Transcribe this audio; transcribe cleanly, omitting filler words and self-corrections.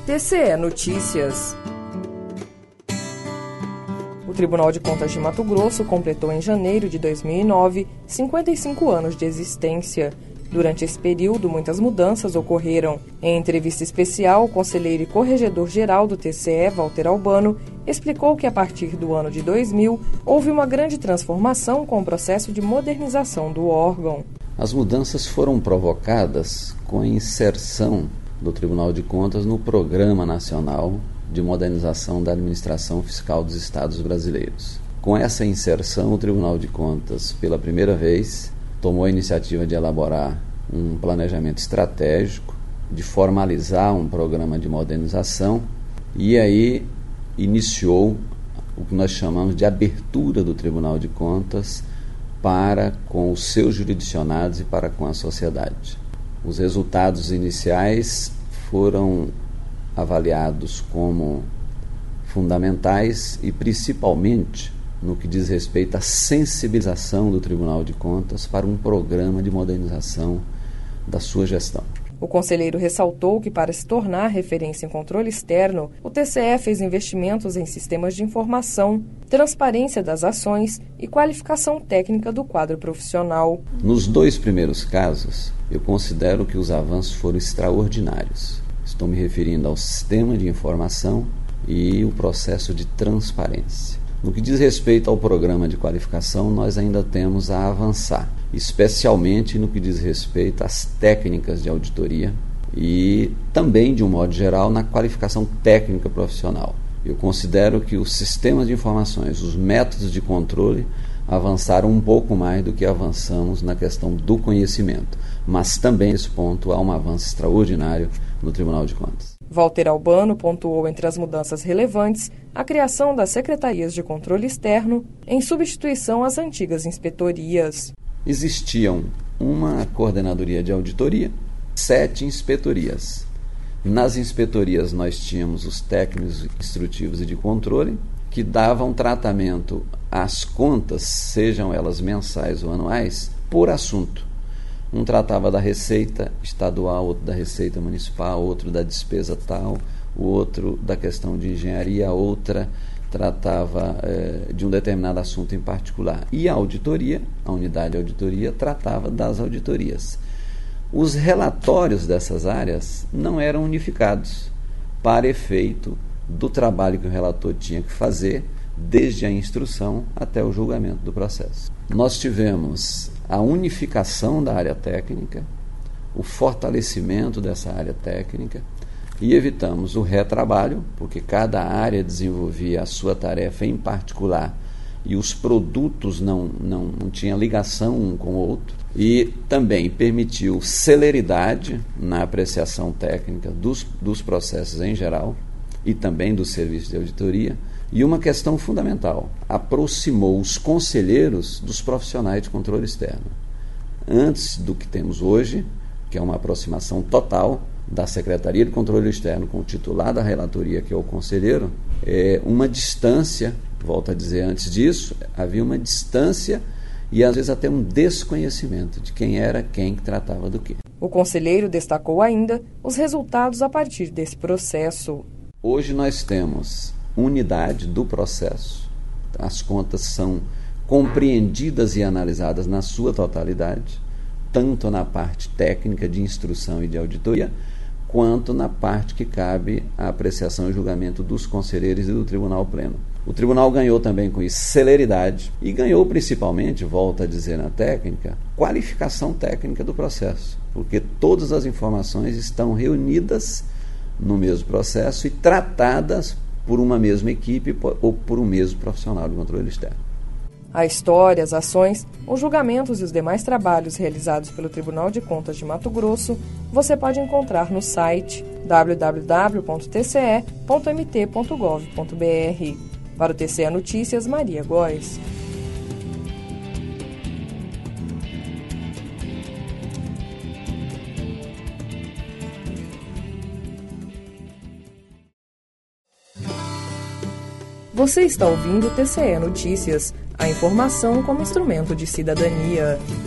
TCE Notícias. O Tribunal de Contas de Mato Grosso completou em janeiro de 2009 55 anos de existência. Durante esse período, muitas mudanças ocorreram. Em entrevista especial, o conselheiro e corregedor-geral do TCE, Walter Albano, explicou que a partir do ano de 2000 houve uma grande transformação com o processo de modernização do órgão. As mudanças foram provocadas com a inserção do Tribunal de Contas no Programa Nacional de Modernização da Administração Fiscal dos Estados Brasileiros. Com essa inserção, o Tribunal de Contas, pela primeira vez, tomou a iniciativa de elaborar um planejamento estratégico, de formalizar um programa de modernização e aí iniciou o que nós chamamos de abertura do Tribunal de Contas para com os seus jurisdicionados e para com a sociedade. Os resultados iniciais foram avaliados como fundamentais e principalmente no que diz respeito à sensibilização do Tribunal de Contas para um programa de modernização da sua gestão. O conselheiro ressaltou que, para se tornar referência em controle externo, o TCE fez investimentos em sistemas de informação, transparência das ações e qualificação técnica do quadro profissional. Nos dois primeiros casos, eu considero que os avanços foram extraordinários. Estou me referindo ao sistema de informação e o processo de transparência. No que diz respeito ao programa de qualificação, nós ainda temos a avançar, especialmente no que diz respeito às técnicas de auditoria e também, de um modo geral, na qualificação técnica profissional. Eu considero que os sistemas de informações, os métodos de controle, avançaram um pouco mais do que avançamos na questão do conhecimento, mas também nesse ponto há um avanço extraordinário no Tribunal de Contas. Walter Albano pontuou entre as mudanças relevantes a criação das secretarias de controle externo em substituição às antigas inspetorias. Existiam uma coordenadoria de auditoria, 7 inspetorias. Nas inspetorias nós tínhamos os técnicos instrutivos e de controle, que davam tratamento às contas, sejam elas mensais ou anuais, por assunto. Um tratava da receita estadual, outro da receita municipal, outro da despesa tal, o outro da questão de engenharia, a outra tratava de um determinado assunto em particular. E a auditoria, a unidade de auditoria, tratava das auditorias. Os relatórios dessas áreas não eram unificados para efeito do trabalho que o relator tinha que fazer, desde a instrução até o julgamento do processo. Nós tivemos a unificação da área técnica, o fortalecimento dessa área técnica e evitamos o retrabalho, porque cada área desenvolvia a sua tarefa em particular e os produtos não tinham ligação um com o outro, e também permitiu celeridade na apreciação técnica dos processos em geral e também do serviço de auditoria. E uma questão fundamental, aproximou os conselheiros dos profissionais de controle externo. Antes do que temos hoje, que é uma aproximação total da Secretaria de Controle Externo com o titular da relatoria, que é o conselheiro, uma distância, volto a dizer, antes disso, havia uma distância e às vezes até um desconhecimento de quem era quem que tratava do quê. O conselheiro destacou ainda os resultados a partir desse processo. Hoje nós temos unidade do processo, as contas são compreendidas e analisadas na sua totalidade, tanto na parte técnica de instrução e de auditoria, quanto na parte que cabe à apreciação e julgamento dos conselheiros e do Tribunal Pleno. O Tribunal ganhou também com isso celeridade e ganhou principalmente, volto a dizer na técnica, qualificação técnica do processo, porque todas as informações estão reunidas no mesmo processo e tratadas por uma mesma equipe ou por um mesmo profissional de controle externo. A história, as ações, os julgamentos e os demais trabalhos realizados pelo Tribunal de Contas de Mato Grosso você pode encontrar no site www.tce.mt.gov.br. Para o TCE Notícias, Maria Góes. Você está ouvindo o TCE Notícias, a informação como instrumento de cidadania.